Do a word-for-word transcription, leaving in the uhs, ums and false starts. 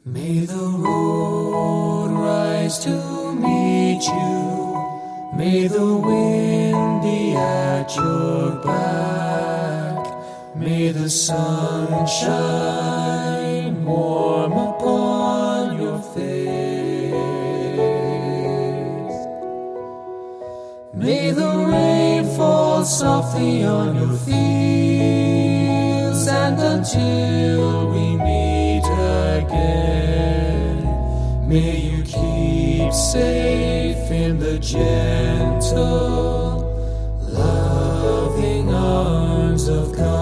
May the road rise to meet you. May the wind be at your back. May the sun shine warm upon your face. May the rain fall softly on your fields, and until we meet again, may you keep safe in the gentle, loving arms of God.